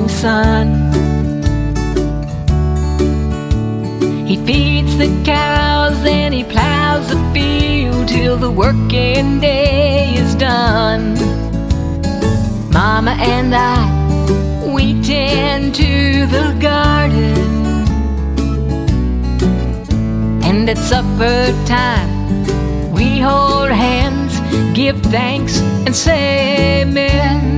morning sun. He feeds the cows and he plows the field till the working day is done. Mama and I, we tend to the garden, and at supper time we hold hands, give thanks and say amen.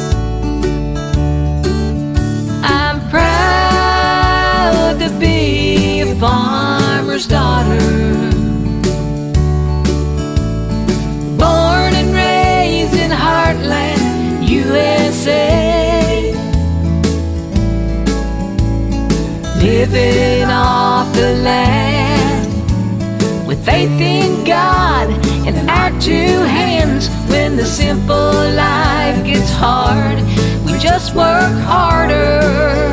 I'm proud to be a farmer's daughter, born and raised in Heartland, USA, living off the land with faith in God and our two hands. When the simple life gets hard, we just work harder.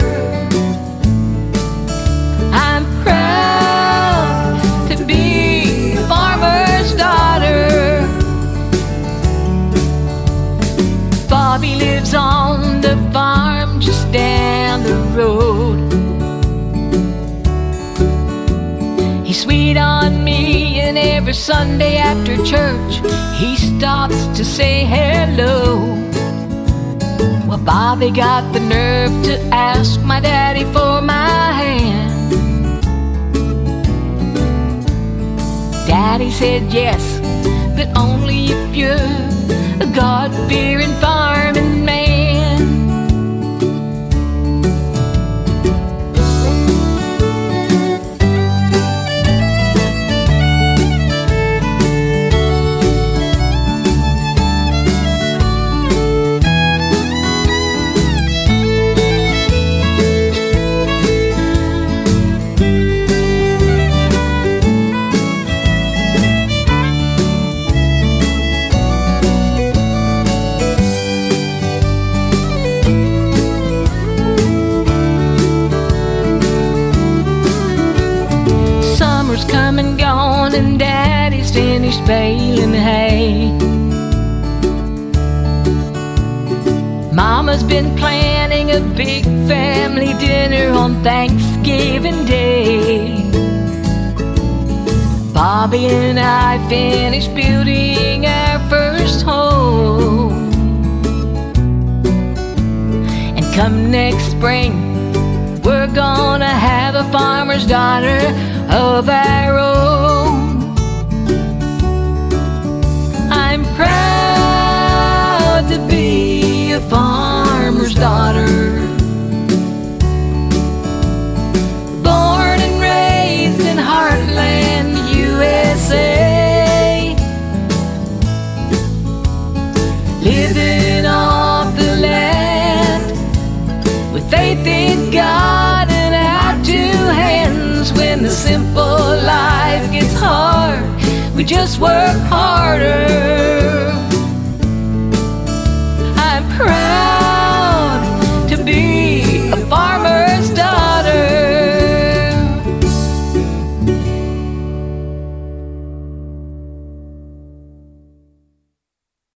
I'm proud to be a farmer's daughter. Bobby lives on the farm just down the road. He's sweet on me, and every Sunday after church he stops to say hello. Well, Bobby got the nerve to ask my daddy for my hand. Daddy said yes, but only if you're a God-fearing farming man. Come and gone, and Daddy's finished baling hay. Mama's been planning a big family dinner on Thanksgiving Day. Bobby and I finished building our first home, and come next spring we're gonna have a farmer's daughter of our own. I'm proud to be a farmer's daughter, born and raised in Heartland, USA, living off the land with faith in God and our two hands. When the simple life gets hard, we just work